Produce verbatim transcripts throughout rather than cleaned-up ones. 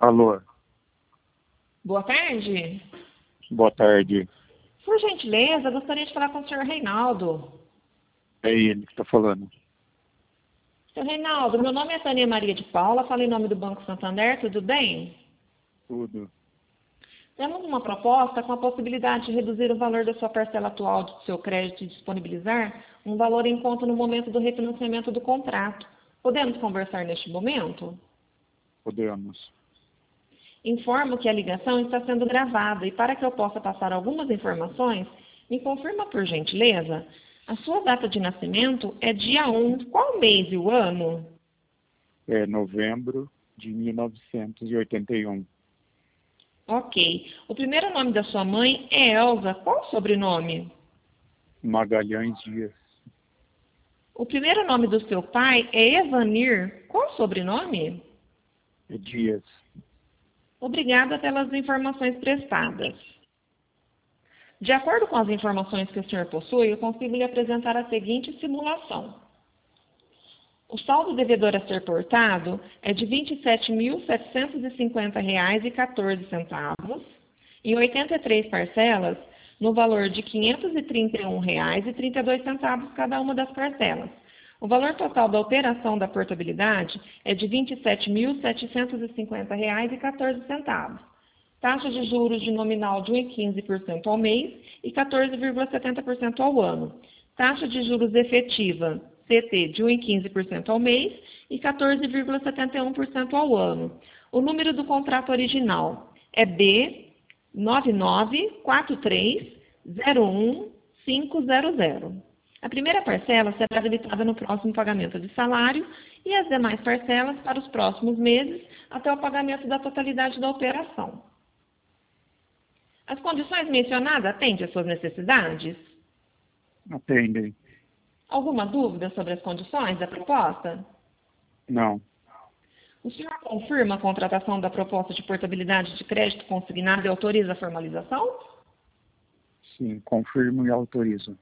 Alô, Boa tarde. boa tarde. Por gentileza, gostaria de falar com o senhor Reinaldo. É ele que está falando. Senhor Reinaldo, meu nome é Tânia Maria de Paula, falo em nome do Banco Santander, tudo bem? Tudo. Temos uma proposta com a possibilidade de reduzir o valor da sua parcela atual do seu crédito e disponibilizar um valor em conta no momento do refinanciamento do contrato. Podemos conversar neste momento? Podemos. Informo que a ligação está sendo gravada e para que eu possa passar algumas informações, me confirma por gentileza, a sua data de nascimento é dia um. Qual mês e o ano? É novembro de mil novecentos e oitenta e um. Ok. O primeiro nome da sua mãe é Elza. Qual o sobrenome? Magalhães Dias. O primeiro nome do seu pai é Evanir. Qual o sobrenome? É Dias. Obrigada pelas informações prestadas. De acordo com as informações que o senhor possui, eu consigo lhe apresentar a seguinte simulação. O saldo devedor a ser portado é de vinte e sete mil setecentos e cinquenta reais e quatorze centavos, em oitenta e três parcelas, no valor de quinhentos e trinta e um reais e trinta e dois centavos cada uma das parcelas. O valor total da operação da portabilidade é de vinte e sete mil setecentos e cinquenta reais e quatorze centavos. Taxa de juros de nominal de um vírgula quinze por cento ao mês e quatorze vírgula setenta por cento ao ano. Taxa de juros efetiva, C T, de um vírgula quinze por cento ao mês e quatorze vírgula setenta e um por cento ao ano. O número do contrato original é B nove nove quatro três zero um cinco zero zero. A primeira parcela será debitada no próximo pagamento de salário e as demais parcelas para os próximos meses até o pagamento da totalidade da operação. As condições mencionadas atendem às suas necessidades? Atendem? Alguma dúvida sobre as condições da proposta? Não. O senhor confirma a contratação da proposta de portabilidade de crédito consignado e autoriza a formalização? Sim, confirmo e autorizo.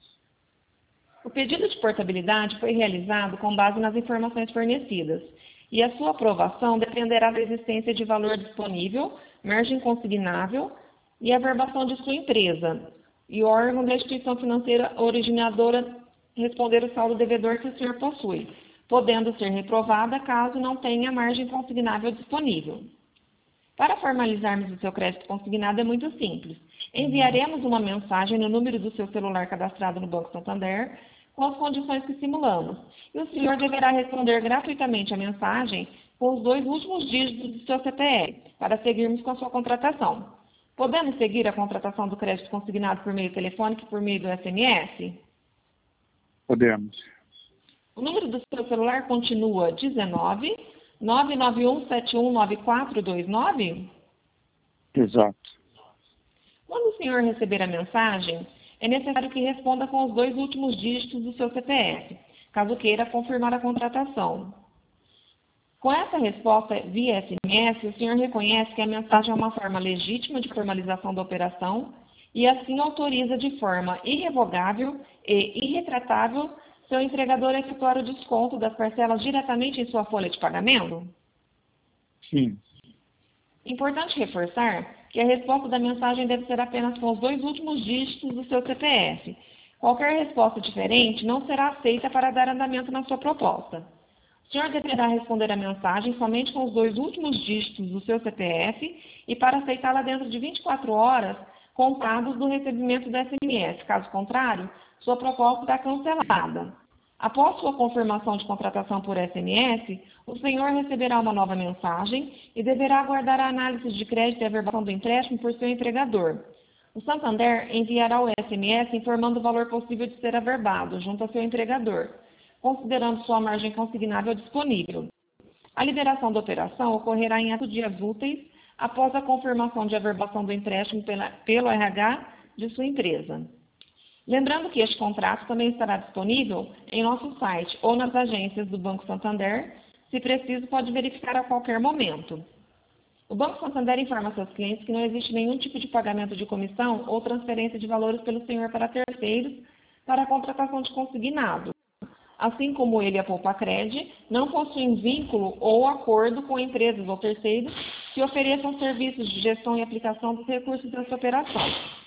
O pedido de portabilidade foi realizado com base nas informações fornecidas e a sua aprovação dependerá da existência de valor disponível, margem consignável e averbação de sua empresa e o órgão da instituição financeira originadora responder o saldo devedor que o senhor possui, podendo ser reprovada caso não tenha margem consignável disponível. Para formalizarmos o seu crédito consignado é muito simples. Enviaremos uma mensagem no número do seu celular cadastrado no Banco Santander com as condições que simulamos. E o senhor deverá responder gratuitamente a mensagem com os dois últimos dígitos do seu C P F para seguirmos com a sua contratação. Podemos seguir a contratação do crédito consignado por meio telefônico e por meio do S M S? Podemos. O número do seu celular continua dezenove, nove nove um sete um nove quatro dois nove? Exato. Quando o senhor receber a mensagem, é necessário que responda com os dois últimos dígitos do seu C P F, caso queira confirmar a contratação. Com essa resposta via S M S, o senhor reconhece que a mensagem é uma forma legítima de formalização da operação e assim autoriza de forma irrevogável e irretratável seu empregador a efetuar o desconto das parcelas diretamente em sua folha de pagamento? Sim. Importante reforçar que a resposta da mensagem deve ser apenas com os dois últimos dígitos do seu C P F. Qualquer resposta diferente não será aceita para dar andamento na sua proposta. O senhor deverá responder a mensagem somente com os dois últimos dígitos do seu C P F e para aceitá-la dentro de vinte e quatro horas contados do recebimento do S M S. Caso contrário, sua proposta será cancelada. Após sua confirmação de contratação por S M S, o senhor receberá uma nova mensagem e deverá aguardar a análise de crédito e averbação do empréstimo por seu empregador. O Santander enviará o S M S informando o valor possível de ser averbado junto ao seu empregador, considerando sua margem consignável disponível. A liberação da operação ocorrerá em até dias úteis após a confirmação de averbação do empréstimo pela, pelo R H de sua empresa. Lembrando que este contrato também estará disponível em nosso site ou nas agências do Banco Santander. Se preciso, pode verificar a qualquer momento. O Banco Santander informa seus clientes que não existe nenhum tipo de pagamento de comissão ou transferência de valores pelo senhor para terceiros para a contratação de consignado. assim como ele e a Poupa-Cred, não possuem vínculo ou acordo com empresas ou terceiros que ofereçam serviços de gestão e aplicação dos recursos dessa operação.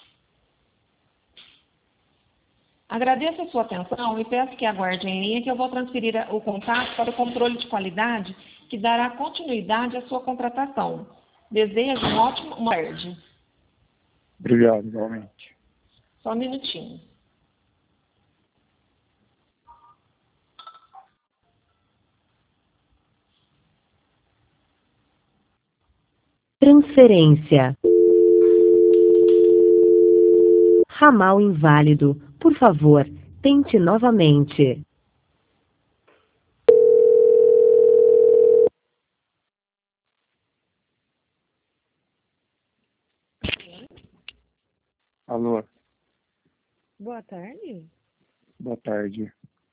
Agradeço a sua atenção e peço que aguarde em linha que eu vou transferir o contato para o controle de qualidade que dará continuidade à sua contratação. Desejo um ótimo uma tarde. Obrigado, igualmente. Só um minutinho. Transferência. Ramal inválido. Por favor, tente novamente. Alô, Boa tarde. boa tarde.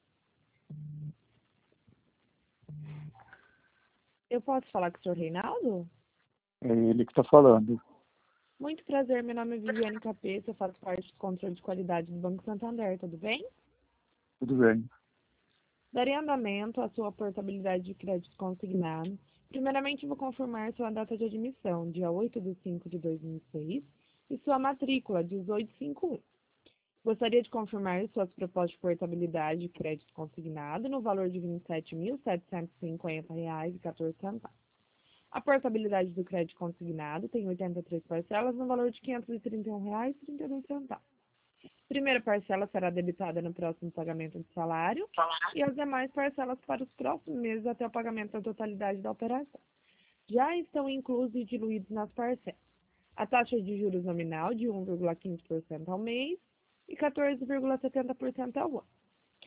Eu posso falar com o senhor Reinaldo? É ele que está falando. Muito prazer, meu nome é Viviane Capeta, eu faço parte do controle de qualidade do Banco Santander, tudo bem? Tudo bem. Darei andamento à sua portabilidade de crédito consignado. Primeiramente, vou confirmar sua data de admissão, dia oito de cinco de dois mil e seis, e sua matrícula, dezoito cinquenta e um. Gostaria de confirmar suas propostas de portabilidade de crédito consignado no valor de vinte e sete mil setecentos e cinquenta reais e quatorze centavos. A portabilidade do crédito consignado tem oitenta e três parcelas no valor de quinhentos e trinta e um reais e trinta e dois centavos. Primeira parcela será debitada no próximo pagamento de salário e as demais parcelas para os próximos meses até o pagamento da totalidade da operação. Já estão inclusos e diluídos nas parcelas a taxa de juros nominal de um vírgula quinze por cento ao mês e quatorze vírgula setenta por cento ao ano.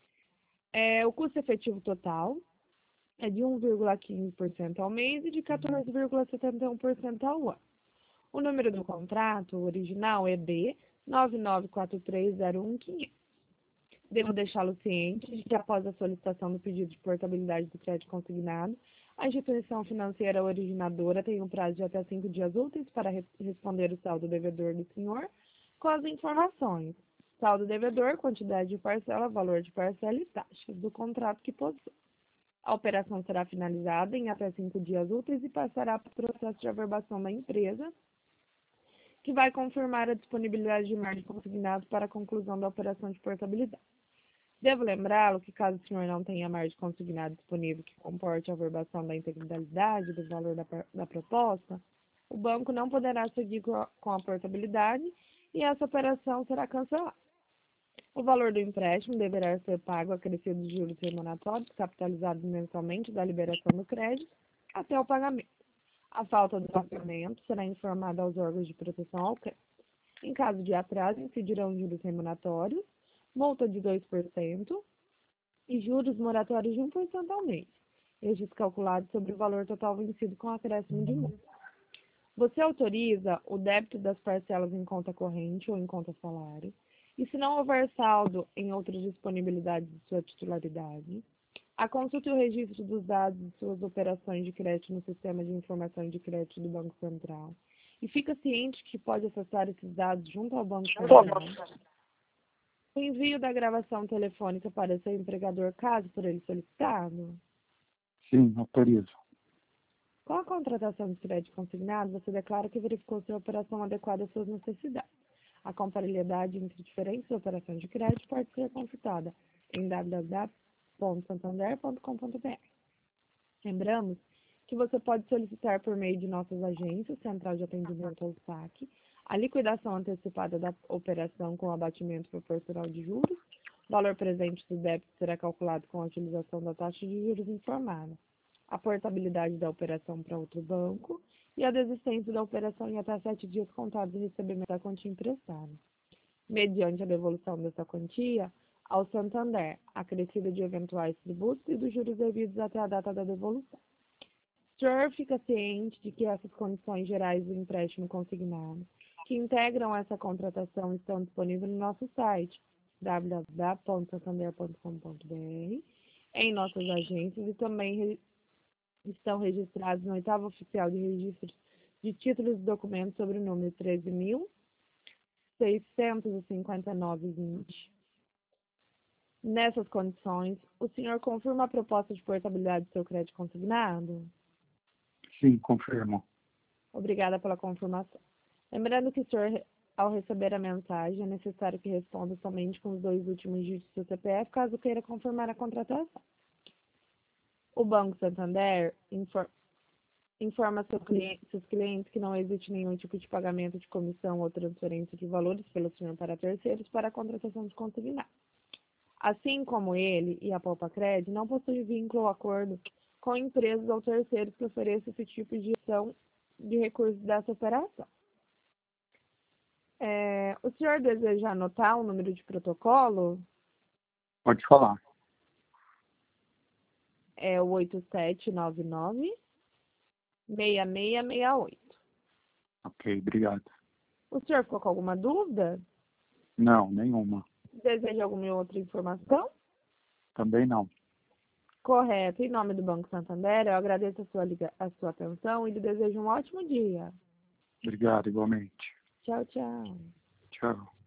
É, o custo efetivo total é de um vírgula quinze por cento ao mês e de quatorze vírgula setenta e um por cento ao ano. O número do contrato original é B nove nove quatro três zero um cinco zero. Devo deixá-lo ciente de que após a solicitação do pedido de portabilidade do crédito consignado, a instituição financeira originadora tem um prazo de até cinco dias úteis para re responder o saldo devedor do senhor com as informações: saldo devedor, quantidade de parcela, valor de parcela e taxas do contrato que possui. A operação será finalizada em até cinco dias úteis e passará para o processo de averbação da empresa, que vai confirmar a disponibilidade de margem consignado para a conclusão da operação de portabilidade. Devo lembrá-lo que, caso o senhor não tenha margem consignada disponível que comporte a averbação da integralidade do valor da, da proposta, o banco não poderá seguir com a, com a portabilidade e essa operação será cancelada. O valor do empréstimo deverá ser pago acrescido de juros remuneratórios capitalizados mensalmente da liberação do crédito até o pagamento. A falta do pagamento será informada aos órgãos de proteção ao crédito. Em caso de atraso, incidirão juros remuneratórios, multa de dois por cento e juros moratórios de um por cento ao mês, estes calculados sobre o valor total vencido com acréscimo de multa. Você autoriza o débito das parcelas em conta corrente ou em conta salário, e se não houver saldo em outras disponibilidades de sua titularidade, a consulta e o registro dos dados de suas operações de crédito no Sistema de Informação de Crédito do Banco Central. E fica ciente que pode acessar esses dados junto ao Banco Central. O envio da gravação telefônica para seu empregador, caso por ele solicitado. Sim, autorizo. Com a contratação de crédito consignado, você declara que verificou se a operação adequada às suas necessidades. A comparabilidade entre diferentes operações de crédito pode ser consultada em w w w ponto santander ponto com ponto b r. Lembramos que você pode solicitar por meio de nossas agências, Central de Atendimento ao Saque, a liquidação antecipada da operação com abatimento proporcional de juros. O valor presente do débito será calculado com a utilização da taxa de juros informada, a portabilidade da operação para outro banco e a desistência da operação em até sete dias contados do recebimento da quantia emprestada, mediante a devolução dessa quantia ao Santander, acrescida de eventuais tributos e dos juros devidos até a data da devolução. O senhor fica ciente de que essas condições gerais do empréstimo consignado, que integram essa contratação, estão disponíveis no nosso site, w w w ponto santander ponto com ponto b r, em nossas agências, e também estão registrados no oitavo oficial de registro de títulos e documentos sobre o número treze mil seiscentos e cinquenta e nove vinte. Nessas condições, o senhor confirma a proposta de portabilidade do seu crédito consignado? Sim, confirmo. Obrigada pela confirmação. Lembrando que o senhor, ao receber a mensagem, é necessário que responda somente com os dois últimos dígitos do seu C P F, caso queira confirmar a contratação. O Banco Santander infor- informa seu cliente, seus clientes que não existe nenhum tipo de pagamento de comissão ou transferência de valores pelo senhor para terceiros para a contratação de consignado. Assim como ele e a Poupa-Cred não possuem vínculo ou acordo com empresas ou terceiros que ofereçam esse tipo de gestão de recursos dessa operação. É, o senhor deseja anotar o número de protocolo? Pode falar. É o oito sete nove nove, seis seis seis oito. Ok, obrigado. O senhor ficou com alguma dúvida? Não, nenhuma. Deseja alguma outra informação? Também não. Correto. Em nome do Banco Santander, eu agradeço a sua, liga- a sua atenção e lhe desejo um ótimo dia. Obrigado, igualmente. Tchau, tchau. Tchau.